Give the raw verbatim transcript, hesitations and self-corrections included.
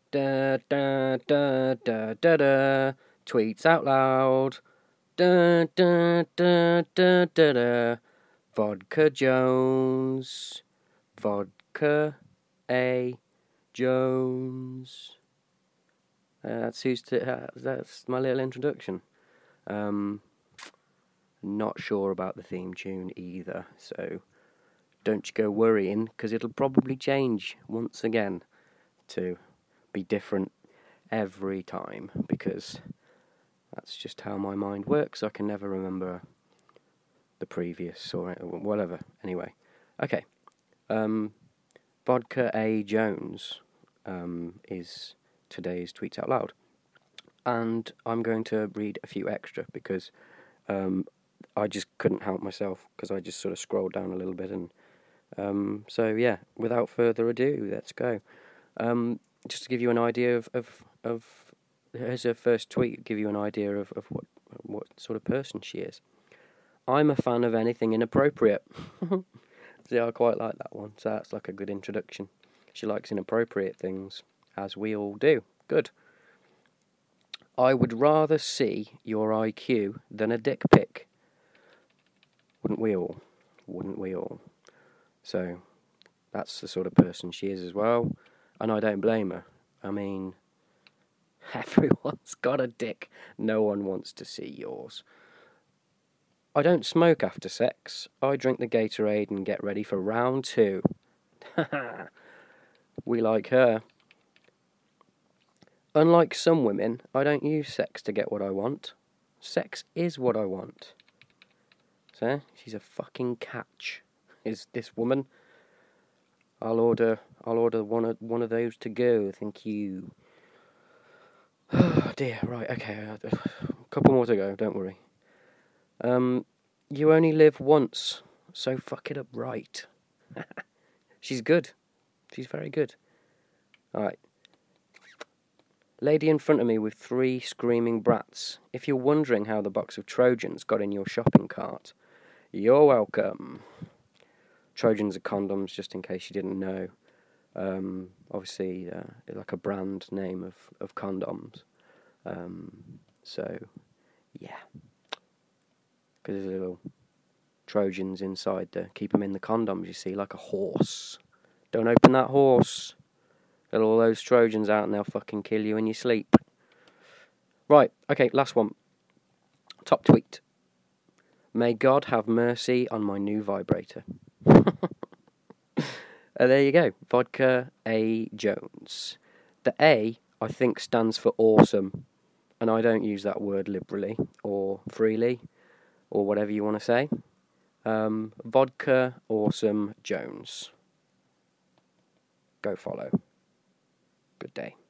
Da da da da da da. Tweets out loud. Da da da da da da. Vodka Jones. Vodka A. Jones. Uh, that's who's to, uh, that's my little introduction. Um, not sure about the theme tune either, so don't you go worrying, because it'll probably change once again to be different every time, because that's just how my mind works. I can never remember the previous or whatever. Anyway, okay. Um, Vodka A. Jones um, is today's Tweets Out Loud. And I'm going to read a few extra because um, I just couldn't help myself, because I just sort of scrolled down a little bit. And um, so, yeah, without further ado, let's go. Um, just to give you an idea of, of, of here's her first tweet, give you an idea of, of what, what sort of person she is. I'm a fan of anything inappropriate. See, I quite like that one, so that's like a good introduction. She likes inappropriate things, as we all do. Good. I would rather see your I Q than a dick pic. Wouldn't we all? Wouldn't we all? So, that's the sort of person she is as well, and I don't blame her. I mean, everyone's got a dick. No one wants to see yours. I don't smoke after sex. I drink the Gatorade and get ready for round two. We like her. Unlike some women, I don't use sex to get what I want. Sex is what I want. So, she's a fucking catch, is this woman. I'll order I'll order one of one of those to go, thank you. Oh dear, right, okay. A couple more to go, don't worry. Um, you only live once, so fuck it up right. She's good. She's very good. Alright. Lady in front of me with three screaming brats. If you're wondering how the box of Trojans got in your shopping cart, you're welcome. Trojans are condoms, just in case you didn't know. Um, obviously, uh, like a brand name of, of condoms. Um, so, yeah. Because there's little Trojans inside to keep them in the condoms, you see, like a horse. Don't open that horse. Let all those Trojans out and they'll fucking kill you in your sleep. Right, okay, last one. Top tweet. May God have mercy on my new vibrator. uh, there you go. Vodka A. Jones. The A, I think, stands for awesome. And I don't use that word liberally or freely or whatever you want to say. Um, Vodka Awesome Jones. Go follow. Good day.